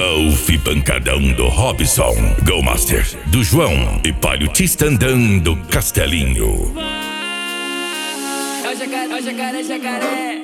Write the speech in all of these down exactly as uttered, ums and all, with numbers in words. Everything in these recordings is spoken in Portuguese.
Golfe pancadão do Robson, Go Master do João e Palio Tistandão do Castelinho. É o jacaré, é o jacaré, jacaré.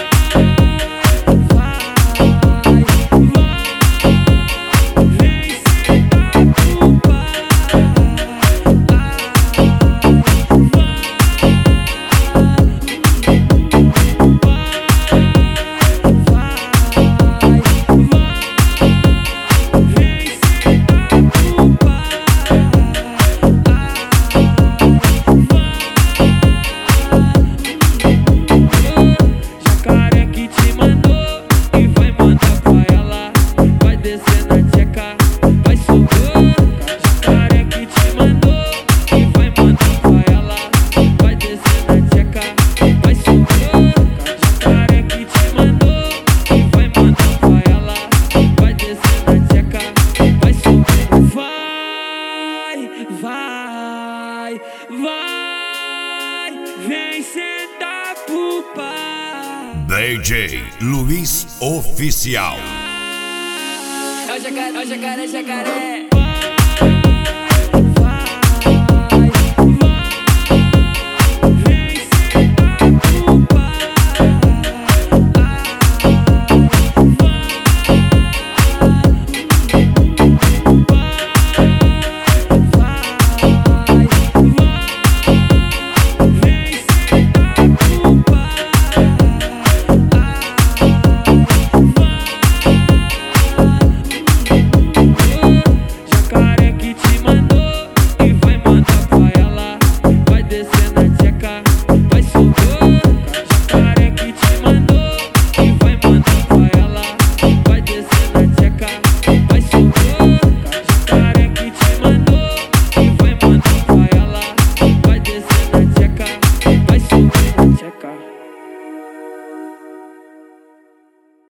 Vai, vai, vem sentar pro pai. D J Luiz Oficial. É o jacaré, é o jacaré, jacaré.